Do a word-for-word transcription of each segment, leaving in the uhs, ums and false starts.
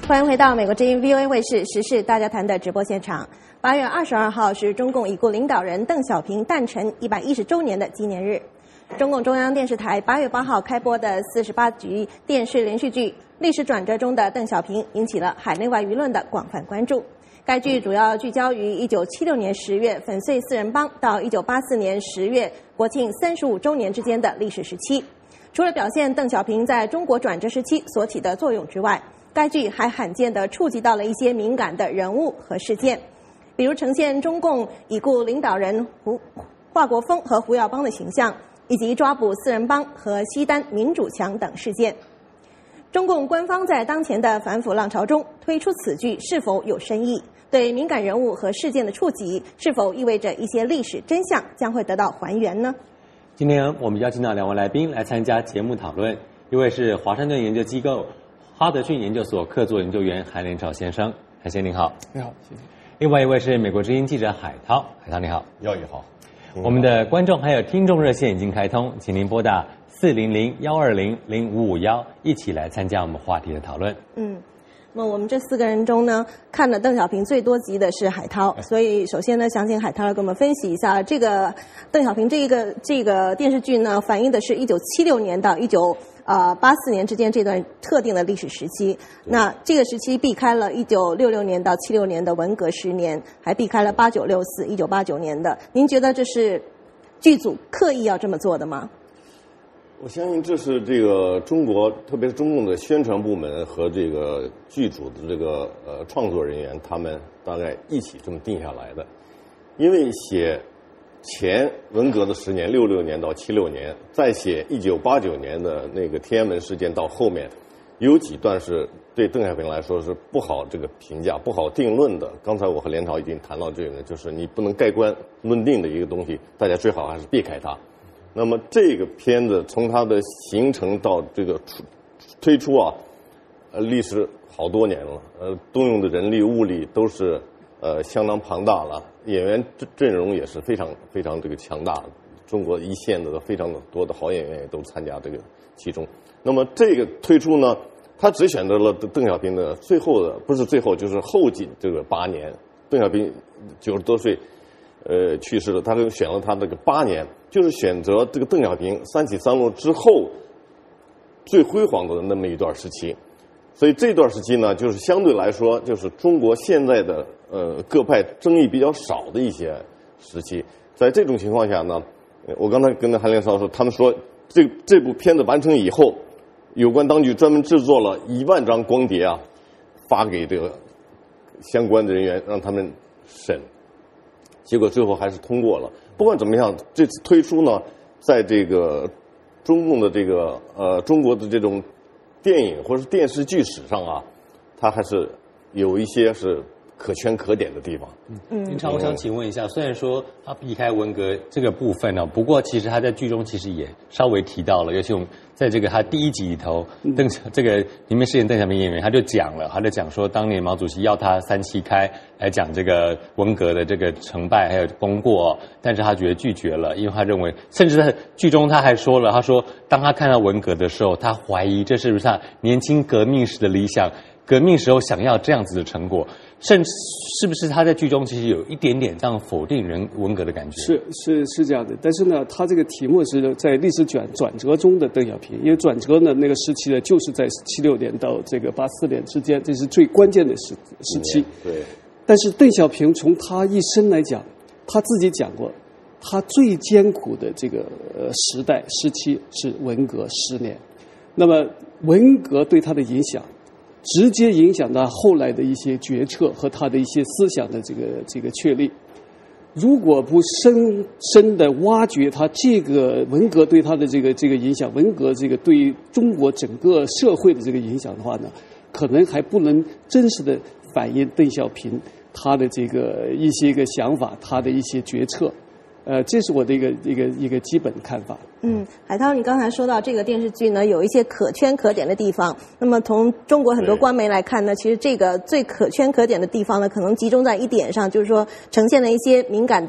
欢迎回到美国之音 V O A 卫视时事大家谈的直播现场。八月二十二号是中共已故领导人邓小平诞辰一百一十周年的纪念日。中共中央电视台八月八号开播的四十八集电视连续剧《历史转折中的邓小平》引起了海内外舆论的广泛关注。该剧主要聚焦于一九七六年十月粉碎四人帮到一九八四年十月国庆三十五周年之间的历史时期。除了表现邓小平在中国转折时期所起的作用之外，该剧还罕见地触及到了一些敏感的人物和事件，比如呈现中共已故领导人胡华国锋和胡耀邦的形象，以及抓捕四人帮和西单民主墙等事件。中共官方在当前的反腐浪潮中推出此剧是否有深意？对敏感人物和事件的触及，是否意味着一些历史真相将会得到还原呢？ 今天我们邀请到两位来宾来参加节目讨论，一位是华盛顿研究机构哈德逊研究所客座研究员韩连朝先生，韩先生您好。 你好，谢谢。 另外一位是美国之音记者海涛，海涛你好。 耀宇好。 我们的观众还有听众热线已经开通，请您拨打四零零幺二零零五五幺，一起来参加我们话题的讨论。 嗯。那么我们这四个人中呢，看了邓小平最多集的是海涛，所以首先呢，想请海涛来给我们分析一下这个邓小平这一个这个电视剧呢，反映的是一九七六年到一九呃八四年之间这段特定的历史时期。那这个时期避开了一九六六年到七六年的文革十年，还避开了八九六四一九八九年的。您觉得这是剧组刻意要这么做的吗？ 我相信这是这个中国，特别是中共的宣传部门和这个剧组的这个呃创作人员，他们大概一起这么定下来的。因为写前文革的十年，六六年到七六年，再写一九八九年的那个天安门事件到后面，有几段是对邓小平来说是不好这个评价、不好定论的。刚才我和连朝已经谈到这个，就是你不能盖棺论定的一个东西，大家最好还是避开它。那么这个片子从它的形成到这个推出啊，呃，历时好多年了，呃，动用的人力物力都是呃相当庞大了，演员阵容也是非常非常这个强大，中国一线的非常的多的好演员也都参加这个其中。那么这个推出呢，他只选择了邓小平的最后的，不是最后就是后几这个八年，邓小平九十多岁。呃，去世了，他就选了他这个八年，就是选择这个邓小平三起三落之后最辉煌的那么一段时期。所以这段时期呢，就是相对来说，就是中国现在的呃各派争议比较少的一些时期。在这种情况下呢，我刚才跟韩连少说，他们说这这部片子完成以后，有关当局专门制作了一万张光碟啊，发给这个相关的人员，让他们审。结果最后还是通过了。不管怎么样，这次推出呢，在这个中共的这个呃中国的这种电影或者是电视剧史上啊，它还是有一些是可圈可点的地方。 嗯，林超，我想请问一下，虽然说他避开文革这个部分呢、啊，不过其实他在剧中其实也稍微提到了，尤其我们在这个他第一集里头，邓这个里面饰演邓小平演员，他就讲了，他就讲说，当年毛主席要他三七开来讲这个文革的这个成败还有功过，但是他觉得拒绝了，因为他认为，甚至在剧中他还说了，他说当他看到文革的时候，他怀疑这是不是他年轻革命时的理想，革命时候想要这样子的成果。甚至是不是他在剧中其实有一点点这样否定人文革的感觉？ 是是是这样的，但是呢，他这个题目是在历史转转折中的邓小平，因为转折呢那个时期呢就是在七六年到这个八四年之间，这是最关键的时时期。 对。但是邓小平从他一生来讲，他自己讲过，他最艰苦的这个呃时代时期是文革十年，那么文革对他的影响。直接影响到后来的一些决策和他的一些思想的这个这个确立。如果不深深的挖掘他这个文革对他的这个这个影响，文革这个对中国整个社会的这个影响的话呢，可能还不能真实的反映邓小平他的这个一些个想法，他的一些决策。呃，这是我的一个一个一个基本看法。 嗯，海涛，你刚才说到这个电视剧呢，有一些可圈可点的地方。那么从中国很多官媒来看呢，其实这个最可圈可点的地方呢，可能集中在一点上，就是说呈现了一些敏感的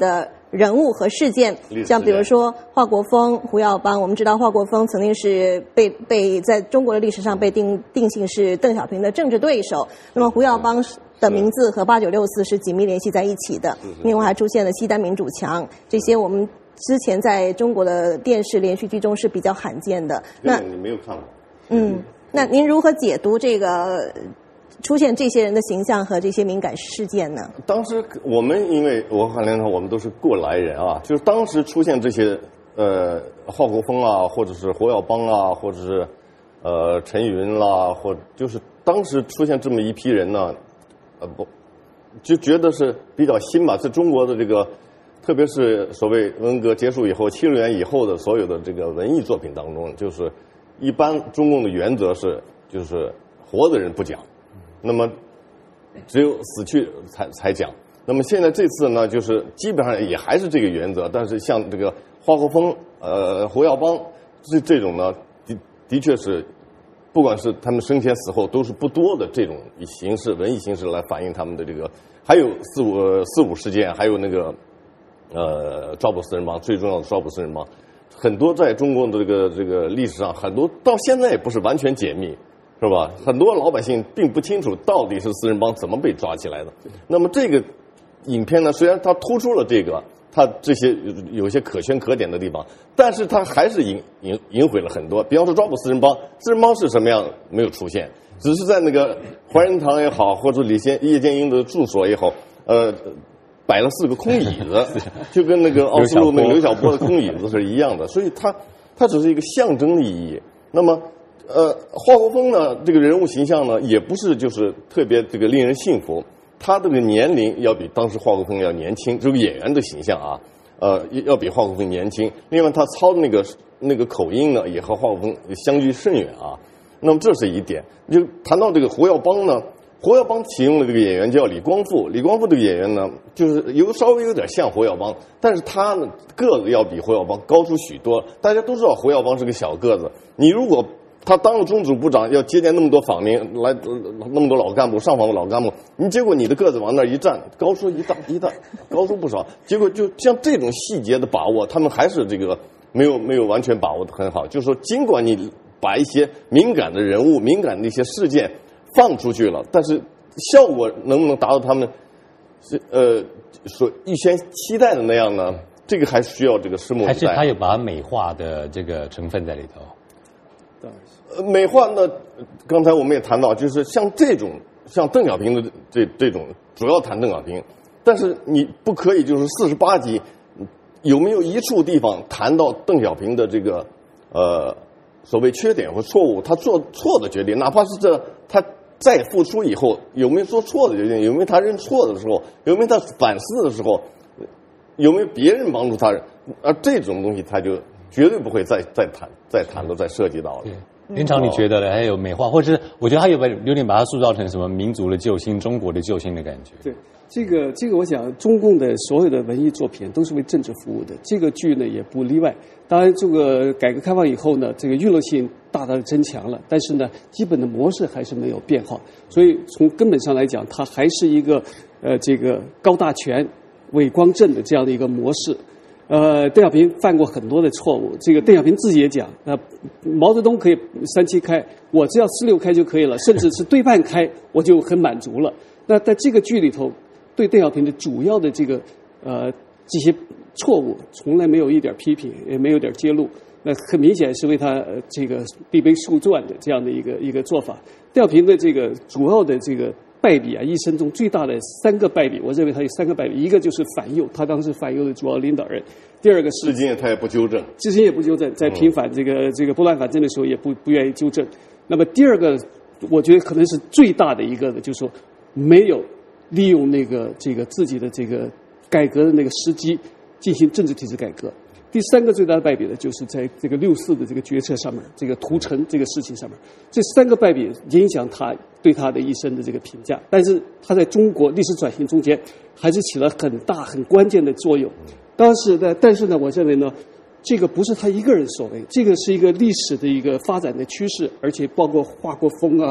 人物和事件，像比如说华国锋、胡耀邦。我们知道华国锋曾经是被被在中国的历史上被定定性是邓小平的政治对手，那么胡耀邦的名字和八九六四是紧密联系在一起的。另外还出现了西单民主墙，这些我们之前在中国的电视连续剧中是比较罕见的。那你没有看过？ 嗯，那您如何解读这个出现这些人的形象和这些敏感事件呢？ 当时我们因为我和连长我们都是过来人啊，就是当时出现这些呃华国锋啊，或者是胡耀邦啊，或者是呃陈云啦，或就是当时出现这么一批人呢，呃不就觉得是比较新吧，在中国的这个。特别是所谓文革结束以后，七十年以后的所有的这个文艺作品当中，就是一般中共的原则是，就是活的人不讲，那么只有死去才才讲。那么现在这次呢，就是基本上也还是这个原则，但是像这个华国锋、呃胡耀邦这这种呢，的的确是，不管是他们生前死后，都是不多的这种以形式文艺形式来反映他们的这个，还有四五四五事件，还有那个。呃，抓捕四人帮最重要的抓捕四人帮，很多在中国的这个这个历史上，很多到现在也不是完全解密，是吧？很多老百姓并不清楚到底是四人帮怎么被抓起来的。那么这个影片呢，虽然它突出了这个它这些有些可圈可点的地方，但是它还是引引引毁了很多。比方说抓捕四人帮，四人帮是什么样没有出现，只是在那个怀仁堂也好，或者李先叶剑英的住所也好，呃。摆了四个空椅子，就跟那个奥斯陆那个刘晓波的空椅子是一样的，所以它它只是一个象征的意义。那么，呃，华国锋呢，这个人物形象呢，也不是就是特别这个令人信服。他这个年龄要比当时华国锋要年轻，这个演员的形象啊，呃，要比华国锋年轻。另外，他操的那个那个口音呢，也和华国锋相距甚远啊。那么这是一点。就谈到这个胡耀邦呢。胡耀邦启用的这个演员叫李光复，李光复这个演员呢，就是有稍微有点像胡耀邦，但是他呢个子要比胡耀邦高出许多。大家都知道胡耀邦是个小个子，你如果他当了中组部长，要接见那么多访民，来那么多老干部上访的老干部，你结果你的个子往那一站，高出一大一大高出不少。结果就像这种细节的把握，他们还是这个没有没有完全把握的很好。就是说，尽管你把一些敏感的人物、敏感的一些事件放出去了，但是效果能不能达到他们呃所预先期待的那样呢？这个还需要这个拭目以待。 还是他有把它美化的这个成分在里头？ 呃，美化呢，刚才我们也谈到，就是像这种像邓小平的这这种，主要谈邓小平，但是你不可以就是四十八集有没有一处地方谈到邓小平的这个呃所谓缺点或错误，他做错的决定，哪怕是这他。再复出以后，有没有做错的决定？有没有他认错的时候？有没有他反思的时候？有没有别人帮助他？而这种东西，他就绝对不会再再谈、再谈到、再涉及到了。 连长，你觉得呢？还有美化，或者是我觉得他有有点把它塑造成什么民族的救星、中国的救星的感觉。 对，这个这个，我想中共的所有的文艺作品都是为政治服务的，这个剧呢也不例外。当然，这个改革开放以后呢，这个娱乐性大大的增强了，但是呢，基本的模式还是没有变化。所以从根本上来讲，它还是一个呃这个高大全、伪光正的这样的一个模式。呃，邓小平犯过很多的错误，这个邓小平自己也讲，呃，毛泽东可以三七开，我只要四六开就可以了，甚至是对半开，我就很满足了。那在这个剧里头，对邓小平的主要的这个呃这些错误，从来没有一点批评，也没有点揭露。那很明显是为他、呃、这个立碑树传的这样的一个一个做法。邓小平的这个主要的这个败笔啊，一生中最大的三个败笔，我认为他有三个败笔，一个就是反右，他当时反右的主要领导人；第二个是至今他也不纠正， 至今也不纠正，在平反这个、嗯、这个拨乱反正的时候也不不愿意纠正。那么第二个，我觉得可能是最大的一个的，就是说没有利用那个这个自己的这个改革的那个时机进行政治体制改革。第三个最大的败笔呢，就是在这个六四的这个决策上面，这个屠城这个事情上面，这三个败笔影响他对他的一生的这个评价。但是他在中国历史转型中间还是起了很大很关键的作用。当时呢，但是呢，我认为呢，这个不是他一个人所为，这个是一个历史的一个发展的趋势，而且包括华国锋啊、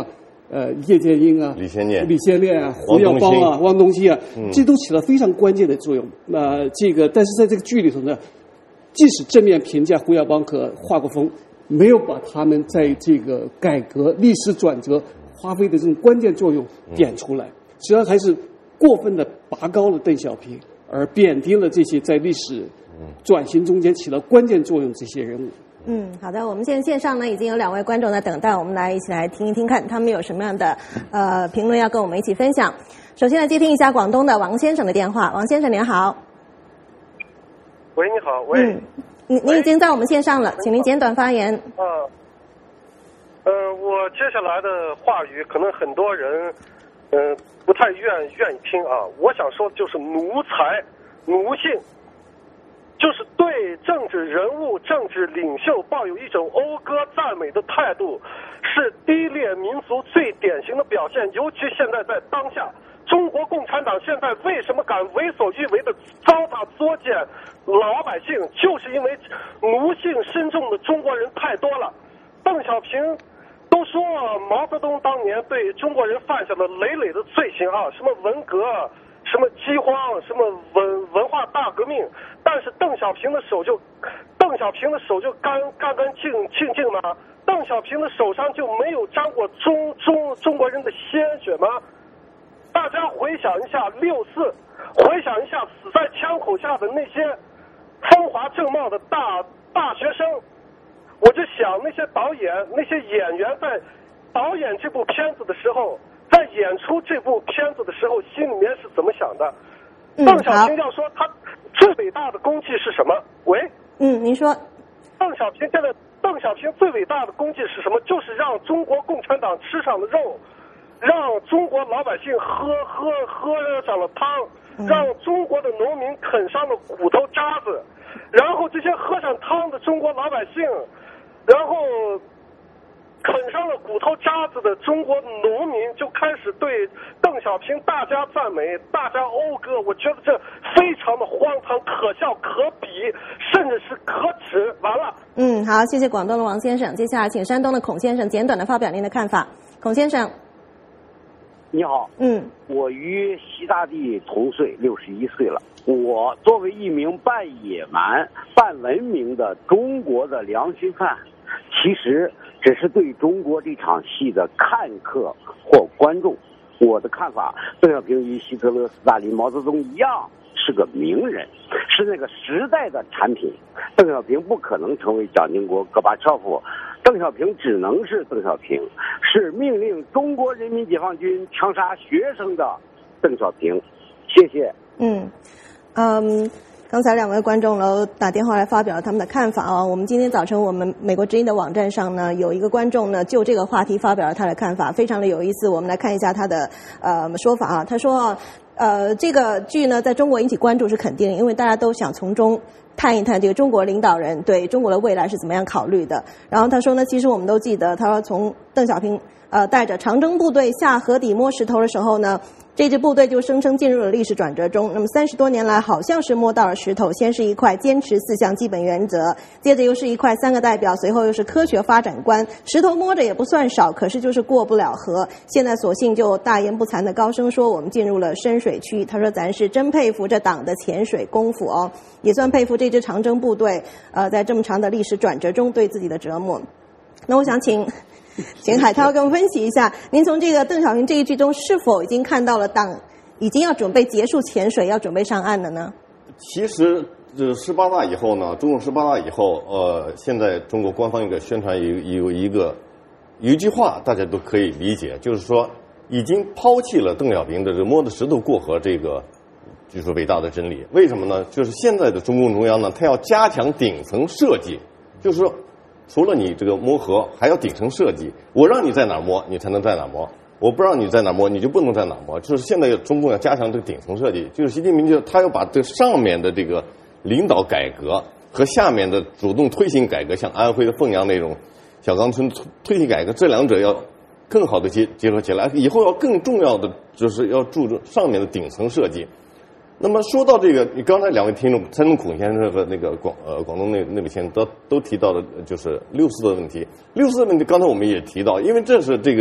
呃叶剑英啊、 李先念、 李先念啊、胡耀邦啊、汪东兴啊，这都起了非常关键的作用。那、呃、这个，但是在这个剧里头呢，即使正面评价胡耀邦和华国锋，没有把他们在这个改革历史转折发挥的这种关键作用点出来，实际上还是过分的拔高了邓小平，而贬低了这些在历史转型中间起了关键作用这些人物。 嗯，好的，我们现在线上呢已经有两位观众在等待，我们来一起来听一听看他们有什么样的呃评论要跟我们一起分享。首先来接听一下广东的王先生的电话，王先生您好。 喂，你好，喂。 嗯，您您已经在我们线上了，请您简短发言。 啊，呃，我接下来的话语可能很多人嗯、呃、不太愿愿意听啊，我想说的就是奴才、奴性。就是对政治人物、政治领袖抱有一种讴歌赞美的态度，是低劣民族最典型的表现。尤其现在在当下，中国共产党现在为什么敢为所欲为的糟蹋作践老百姓，就是因为奴性深重的中国人太多了。邓小平都说毛泽东当年对中国人犯下了累累的罪行啊，什么文革。什么饥荒，什么文文化大革命，但是邓小平的手就，邓小平的手就干干干净净净吗？邓小平的手上就没有沾过中中中国人的鲜血吗？大家回想一下六四，回想一下死在枪口下的那些风华正茂的大大学生，我就想那些导演、那些演员在导演这部片子的时候。在演出这部片子的时候，心里面是怎么想的？ 嗯、 邓小平要说他最伟大的功绩是什么？喂， 嗯，您说。 邓小平现在，邓小平最伟大的功绩是什么？就是让中国共产党吃上了肉，让中国老百姓喝喝喝上了汤， 嗯、 让中国的农民啃上了骨头渣子，然后这些喝上汤的中国老百姓，然后。啃上了骨头渣子的中国农民就开始对邓小平大加赞美，大加讴歌。我觉得这非常的荒唐、可笑、可比，甚至是可耻。完了。 嗯，好，谢谢广东的王先生。接下来请山东的孔先生简短的发表您的看法。孔先生， 你好。 嗯， 我与习大帝同岁，六十一岁了。我作为一名半野蛮、半文明的中国的良心犯，其实只是对中国这场戏的看客或观众。我的看法，邓小平与希特勒、斯大林、毛泽东一样，是个名人，是那个时代的产品。邓小平不可能成为蒋经国、戈巴乔夫，邓小平只能是邓小平，是命令中国人民解放军枪杀学生的邓小平。谢谢。 嗯，嗯。刚才两位观众都打电话来发表了他们的看法啊。我们今天早晨我们美国之音的网站上呢，有一个观众呢就这个话题发表了他的看法，非常的有意思。我们来看一下他的呃说法啊。他说，呃，这个剧呢在中国引起关注是肯定的，因为大家都想从中探一探这个中国领导人对中国的未来是怎么样考虑的。然后他说呢，其实我们都记得，他说从邓小平呃带着长征部队下河底摸石头的时候呢。这支部队就声称进入了历史转折中。那么三十多年来，好像是摸到了石头，先是一块坚持四项基本原则，接着又是一块三个代表，随后又是科学发展观。石头摸着也不算少，可是就是过不了河。现在索性就大言不惭的高声说我们进入了深水区。他说咱是真佩服这党的潜水功夫哦，也算佩服这支长征部队呃在这么长的历史转折中对自己的折磨。那我想请。请海涛跟我们分析一下，您从这个邓小平这一剧中是否已经看到了党已经要准备结束潜水，要准备上岸了呢？ 其实，这十八大以后呢，中共十八大以后，呃，现在中国官方一个宣传有有一个有一句话，大家都可以理解，就是说已经抛弃了邓小平的这摸着石头过河这个就是伟大的真理。为什么呢？就是现在的中共中央呢，它要加强顶层设计，就是说。除了你这个摸河，还要顶层设计。我让你在哪儿摸，你才能在哪儿摸；我不让你在哪儿摸，你就不能在哪儿摸。就是现在中共要加强这个顶层设计，就是习近平就他要把这上面的这个领导改革和下面的主动推行改革，像安徽的凤阳那种小岗村推行改革，这两者要更好的结结合起来。以后要更重要的就是要注重上面的顶层设计。那么说到这个，你刚才两位听众山东孔先生和那个广呃广东那那位先生都都提到的就是六四的问题。六四的问题，刚才我们也提到，因为这是这个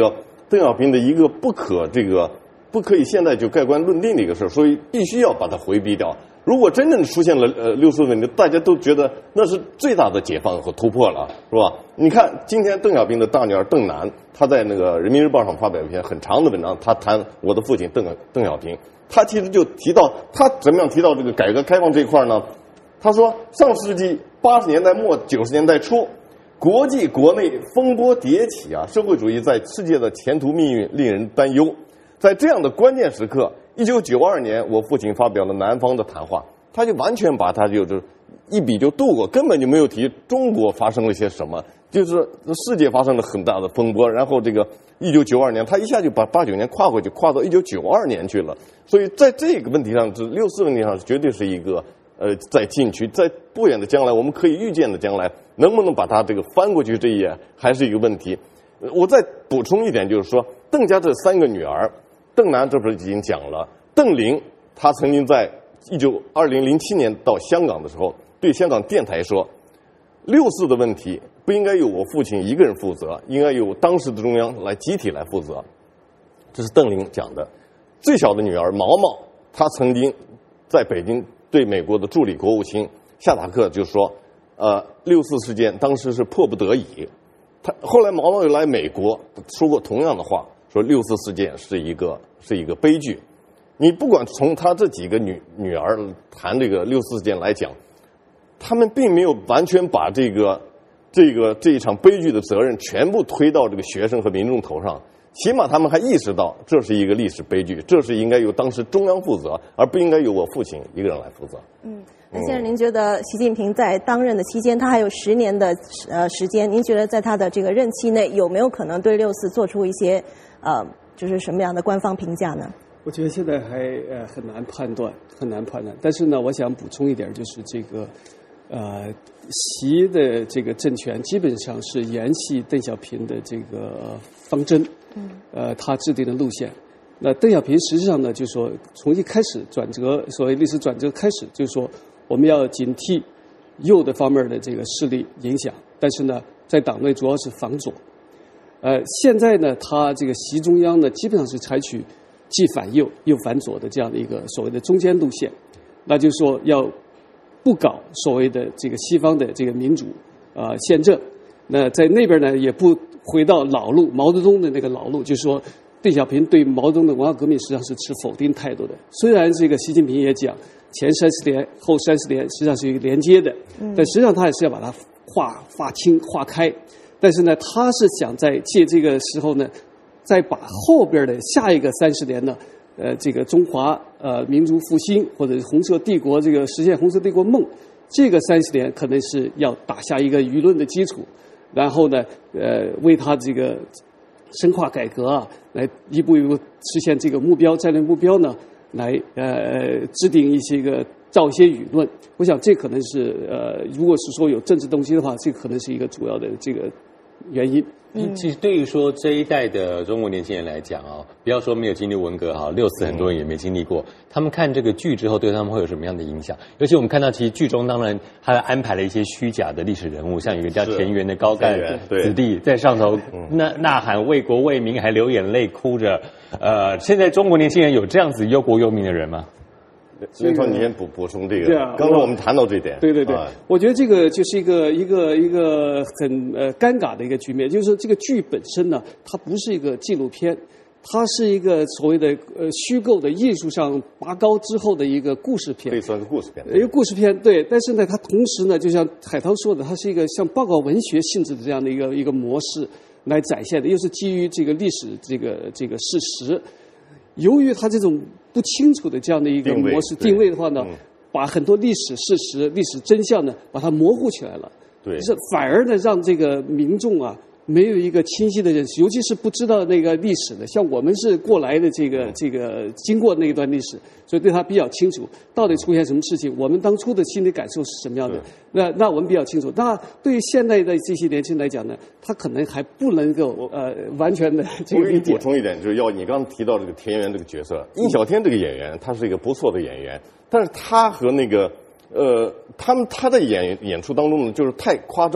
邓小平的一个不可这个不可以现在就盖棺论定的一个事儿，所以必须要把它回避掉。如果真正出现了呃六四问题，大家都觉得那是最大的解放和突破了，是吧？你看今天邓小平的大女儿邓楠，她在那个人民日报上发表一篇很长的文章，她谈我的父亲邓邓小平，她其实就提到她怎么样提到这个改革开放这一块呢？她说上世纪八十年代末九十年代初，国际国内风波迭起啊，社会主义在世界的前途命运令人担忧。在这样的关键时刻，一九九二年，我父亲发表了南方的谈话，他就完全把他就是一笔就度过，根本就没有提中国发生了些什么，就是世界发生了很大的风波。然后这个一九九二年，他一下就把八九年跨过去，跨到一九九二年去了。所以在这个问题上，这六四问题上，绝对是一个呃，在禁区，在不远的将来，我们可以预见的将来，能不能把它这个翻过去，这一页还是一个问题。我再补充一点，就是说邓家这三个女儿。邓楠这不是已经讲了，邓玲她曾经在一九二零零七年到香港的时候，对香港电台说，六四的问题不应该由我父亲一个人负责，应该由当时的中央来集体来负责。这是邓玲讲的。最小的女儿毛毛，她曾经在北京对美国的助理国务卿夏塔克就说，呃，六四事件当时是迫不得已。他后来毛毛又来美国，说过同样的话。说六四事件是一个是一个悲剧，你不管从他这几个女女儿谈这个六四事件来讲，他们并没有完全把这个这个这一场悲剧的责任全部推到这个学生和民众头上，起码他们还意识到这是一个历史悲剧，这是应该由当时中央负责，而不应该由我父亲一个人来负责。 嗯，那先生，您觉得习近平在当任的期间，他还有十年的呃时间，您觉得在他的这个任期内，有没有可能对六四做出一些呃，就是什么样的官方评价呢？ 我觉得现在还呃很难判断，很难判断。但是呢，我想补充一点，就是这个呃，习的这个政权基本上是沿袭邓小平的这个方针，嗯，呃，他制定的路线。那邓小平实际上呢，就是说从一开始转折，所谓历史转折开始，就是说我们要警惕右的方面的这个势力影响，但是呢，在党内主要是防左。呃，现在呢，他这个习中央呢，基本上是采取既反右又反左的这样的一个所谓的中间路线，那就是说要不搞所谓的这个西方的这个民主啊、呃、宪政，那在那边呢也不回到老路，毛泽东的那个老路，就是说邓小平对毛泽东的文化革命实际上是持否定态度的。虽然这个习近平也讲前三十年后三十年实际上是一个连接的，但实际上他也是要把它划划清划开。但是呢，他是想在借这个时候呢，再把后边的下一个三十年呢，呃，这个中华呃民族复兴或者红色帝国这个实现红色帝国梦，这个三十年可能是要打下一个舆论的基础，然后呢，呃，为他这个深化改革啊，来一步一步实现这个目标战略目标呢，来呃制定一些个造一些舆论。我想这可能是呃，如果是说有政治动机的话，这可能是一个主要的这个原因。 嗯，其实对于说这一代的中国年轻人来讲啊、哦，不要说没有经历文革哈，六四很多人也没经历过，他们看这个剧之后，对他们会有什么样的影响？尤其我们看到，其实剧中当然还安排了一些虚假的历史人物，像有一个叫田园的高干子弟在上头呐呐喊为国为民，还流眼泪哭着。呃，现在中国年轻人有这样子忧国忧民的人吗？ 林超，你先补补充这个。刚才我们谈到这点。 对对对，啊、我觉得这个就是一个一个一个很呃尴尬的一个局面，就是说这个剧本身呢，它不是一个纪录片，它是一个所谓的呃虚构的艺术上拔高之后的一个故事片， 可以算是故事片。 一个故事片，对。但是呢，它同时呢，就像海涛说的，它是一个像报告文学性质的这样的一个一个模式来展现的，又是基于这个历史这个这个事实。由于它这种不清楚的这样的一个模式定位的话呢，嗯、把很多历史事实、历史真相呢，把它模糊起来了。 对， 是反而呢，让这个民众啊没有一个清晰的认识，尤其是不知道那个历史的，像我们是过来的这个这个经过那一段历史，所以对他比较清楚，到底出现什么事情，我们当初的心理感受是什么样的。那那我们比较清楚。那对于现在的这些年轻人来讲呢，他可能还不能够呃完全的这个理解。 我给你补充一点，就是要你刚刚提到这个田园这个角色，印小天这个演员，他是一个不错的演员，但是他和那个呃他们他的演演出当中呢，就是太夸张。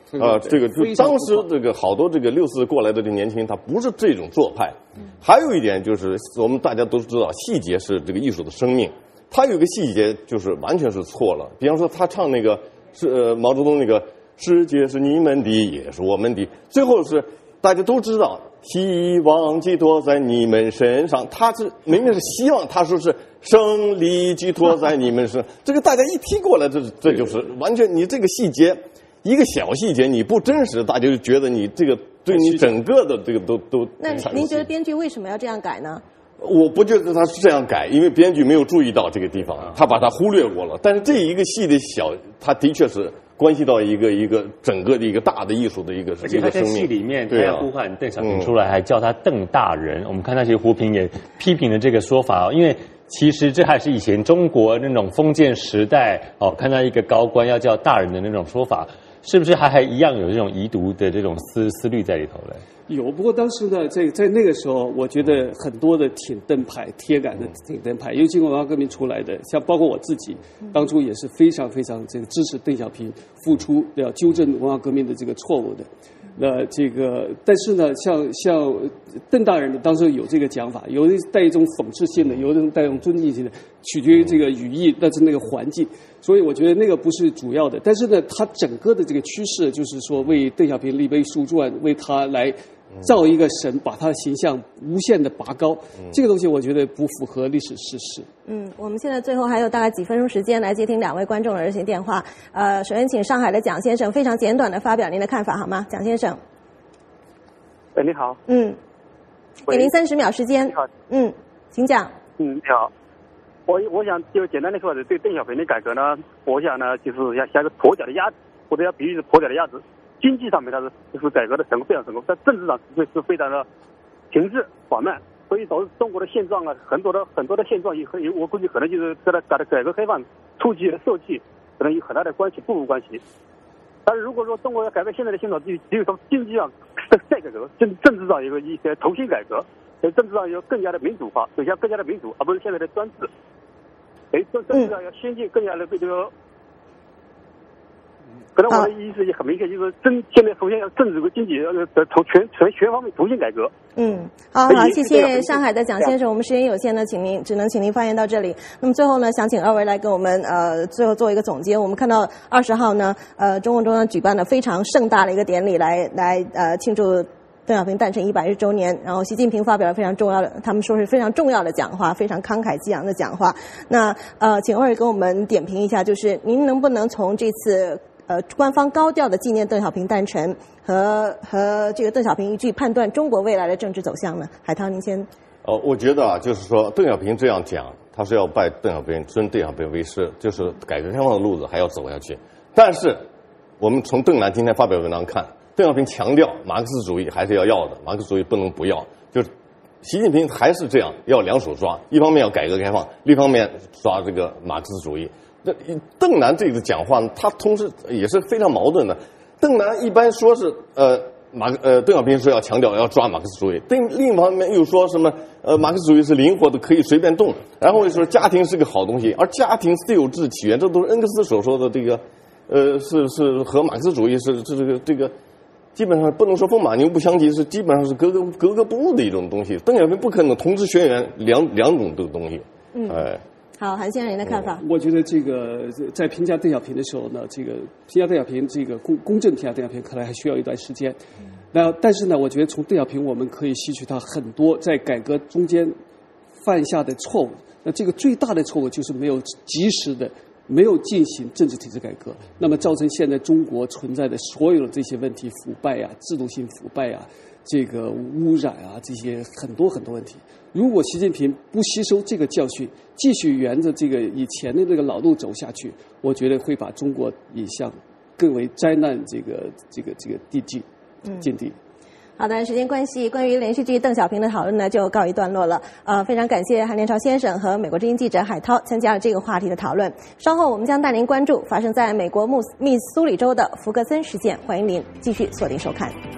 啊，这个就当时这个好多这个六四过来的这年轻人，他不是这种做派。还有一点就是，我们大家都知道，细节是这个艺术的生命。他有个细节就是完全是错了，比方说他唱那个是、呃、毛泽东那个“世界是你们的，也是我们的”，最后是大家都知道，希望寄托在你们身上。他是明明是希望，他说是胜利寄托在你们身上。这个大家一听过来，这这就是完全你这个细节。一个小细节你不真实，大家就觉得你这个对你整个的这个都都。 那您觉得编剧为什么要这样改呢？ 我不觉得他是这样改，因为编剧没有注意到这个地方，他把它忽略过了。但是这一个戏的小，它的确是关系到一个一个整个的一个大的艺术的一个而且他在戏里面，他要呼唤邓小平出来，还叫他邓大人。我们看那些胡评也批评了这个说法，因为其实这还是以前中国那种封建时代哦，看到一个高官要叫大人的那种说法。是不是还还一样有这种遗毒的这种思思虑在里头嘞？ 有，不过当时呢，在在那个时候，我觉得很多的挺邓派、铁杆的挺邓派，因为经过文化革命出来的，像包括我自己，当初也是非常非常这个支持邓小平付出要纠正文化革命的这个错误的。那这个，但是呢，像像邓大人呢，当时有这个讲法，有的带一种讽刺性的，有的带一种尊敬性的，取决于这个语义，但是那个环境。所以我觉得那个不是主要的。但是呢，他整个的这个趋势就是说，为邓小平立碑书传，为他来造一个神，把他的形象无限的拔高。这个东西我觉得不符合历史事实。 嗯，我们现在最后还有大概几分钟时间来接听两位观众的热线电话。呃，首先请上海的蒋先生非常简短的发表您的看法好吗？蒋先生。 喂，你好。 嗯，给您三十秒时间。 你好。 嗯，请讲。 嗯，你好。我我想就简单的说，对邓小平的改革呢，我想呢就是像像个跛脚的鸭子，或者要比喻是跛脚的鸭子。经济上面它是就是改革的成功非常成功，在政治上是是非常的停滞缓慢，所以导致中国的现状啊，很多的很多的现状也和我估计可能就是跟它改的改革开放初期的受气可能有很大的关系，不无关系。但是如果说中国要改变现在的现状，只有从经济上再改革，政政治上有个一些重新改革，在政治上要更加的民主化，走向更加的民主，而不是现在的专制。哎，政政治上要先进，更加的这个。可能我的意思也很明确，就是政现在首先要政治和经济要从全全全方面重新改革。 嗯，好好，谢谢上海的蒋先生，我们时间有限呢，请您只能请您发言到这里。那么最后呢，想请二位来给我们呃最后做一个总结。我们看到二十号呢，呃，中共中央举办了非常盛大的一个典礼来来呃庆祝邓小平诞辰一百日周年，然后习近平发表了非常重要的，他们说是非常重要的讲话，非常慷慨激昂的讲话。那呃，请二位给我们点评一下，就是您能不能从这次呃，官方高调的纪念邓小平诞辰和和这个邓小平一句判断中国未来的政治走向呢？海涛，您先。 哦，我觉得啊，就是说邓小平这样讲，他是要拜邓小平尊邓小平为师，就是改革开放的路子还要走下去。但是我们从邓南今天发表文章看，邓小平强调马克思主义还是要要的，马克思主义不能不要。就是习近平还是这样，要两手抓，一方面要改革开放，另一方面抓这个马克思主义。邓南这个讲话呢，他同时也是非常矛盾的。邓南一般说是呃马呃邓小平说要强调要抓马克思主义，另另一方面又说什么呃马克思主义是灵活的，可以随便动，然后又说家庭是个好东西，而家庭私有制起源，这都是恩格斯所说的这个呃是是和马克思主义是这这个这个基本上不能说风马牛不相及，是基本上是格格格格不入的一种东西。邓小平不可能同时宣扬两两种这个东西，嗯，哎。 好，韩先生，您的看法？ 我觉得这个在评价邓小平的时候呢，这个评价邓小平，这个公公正评价邓小平，可能还需要一段时间。那但是呢，我觉得从邓小平，我们可以吸取他很多在改革中间犯下的错误。那这个最大的错误就是没有及时的。没有进行政治体制改革，那么造成现在中国存在的所有的这些问题，腐败啊、制度性腐败啊、这个污染啊，这些很多很多问题。如果习近平不吸收这个教训，继续沿着这个以前的那个老路走下去，我觉得会把中国引向更为灾难这个这个这个地境境地。 好的，时间关系，关于连续剧邓小平的讨论呢就告一段落了。呃，非常感谢韩连朝先生和美国之音记者海涛参加了这个话题的讨论。稍后我们将带您关注发生在美国密密苏里州的福格森事件，欢迎您继续锁定收看。